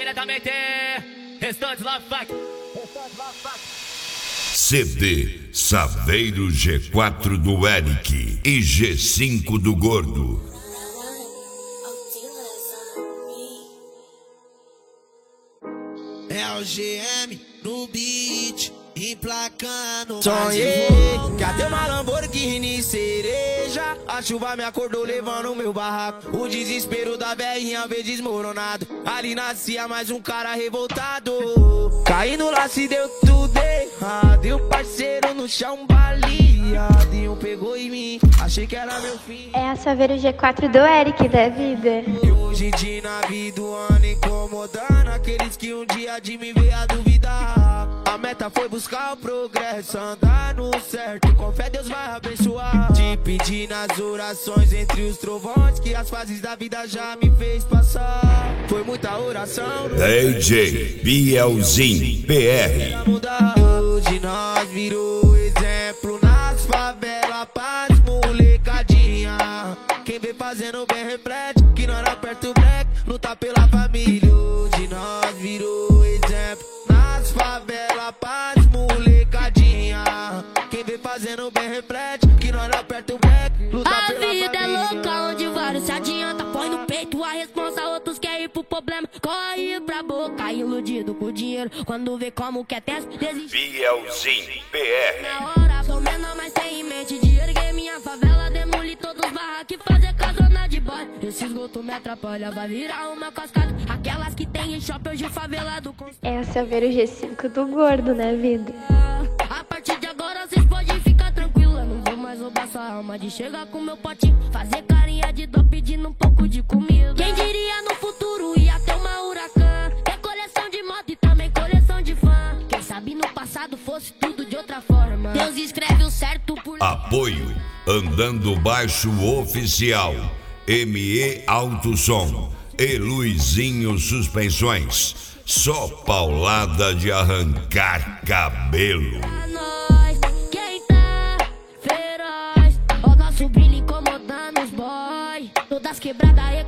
diretamente. Restante Love Fuck. CD Saveiro G4 do Eric e G5 do Gordo. É o GM no beat, emplacando. Sonhei que até uma Lamborghini cereja. A chuva me acordou levando meu barraco. O desespero da velhinha veio desmoronado. Ali nascia mais um cara revoltado. Caindo lá se deu tudo errado. E o parceiro no chão baleado. E um pegou em mim, achei que era meu fim. É a Saveiro G4 do Eric da vida. E hoje de nave do ano incomodando aqueles que um dia de mim veio a duvidar. A meta foi buscar o progresso, andar no certo, com fé Deus vai abençoar. Te pedir nas orações entre os trovões que as fases da vida já me fez passar. Foi muita oração. DJ Bielzinho PR. Hoje nós virou exemplo nas favelas, paz, molecadinha. Quem vem fazendo bem reflete que nós aperta o black, luta pela família. Hoje nós virou exemplo nas favelas, paz, molecadinha. Quem vem fazendo bem reflete que nós aperta o black, luta pela família. A vida é louca onde vários se adianta, põe no peito a responsa, outros querem ir pro problema. Corre pra boca, iludido com o dinheiro, quando vê como quer teste, desiste. Bielzinho PR. Na hora, tô menor, mas tem em mente de erguer minha favela, demolir todos os barracos e fazer casona de boy. Esse esgoto me atrapalha, vai virar uma cascata. Aquelas que tem em shopping, hoje o favelado constrói. É a Saveiro G5 do Gordo na vida. A partir de agora vocês podem ficar tranquila. Não vou mais roubar sua alma de chegar com meu potinho, fazer carinha de dó pedindo um pouco de comida. Quem diria no futuro ia ter uma Huracan, ter coleção de moto e também coleção de fã. Quem sabe no passado fosse tudo de outra forma. Deus escreve o certo por... Apoio Andando Baixo Oficial, ME Alto Som e Luizinho Suspensões. Só paulada de arrancar cabelo. Nós, quem tá feroz, o nosso brilho incomodando os boy. Todas quebradas